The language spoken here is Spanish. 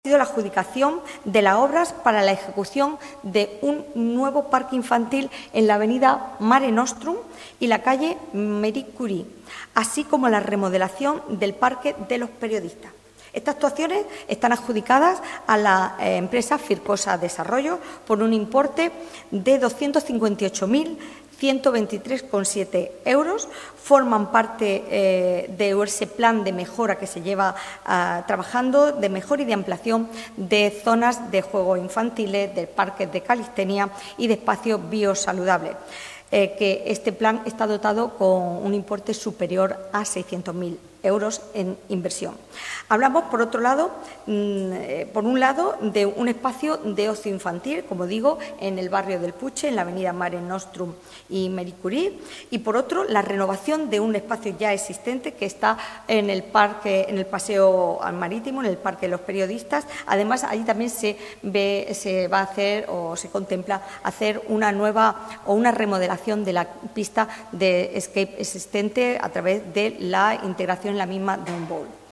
sido la adjudicación de las obras para la ejecución de un nuevo parque infantil en la avenida Mare Nostrum y la calle Marie Curie, así como la remodelación del Parque de los Periodistas. Estas actuaciones están adjudicadas a la empresa Fircosa Desarrollo por un importe de 258.123,7 euros. Forman parte de ese plan de mejora que se lleva trabajando, de mejora y de ampliación de zonas de juegos infantiles, de parques de calistenia y de espacios biosaludables. Que este plan está dotado con un importe superior a 600.000 euros en inversión. Hablamos, por un lado, de un espacio de ocio infantil, como digo, en el barrio del Puche, en la avenida Mare Nostrum y Marie Curie, y por otro, la renovación de un espacio ya existente que está en el parque, en el paseo marítimo, en el Parque de los Periodistas. Además, allí también se va a hacer o se contempla hacer una nueva o una remodelación de la pista de escape existente a través de la integración en la misma de un bowl.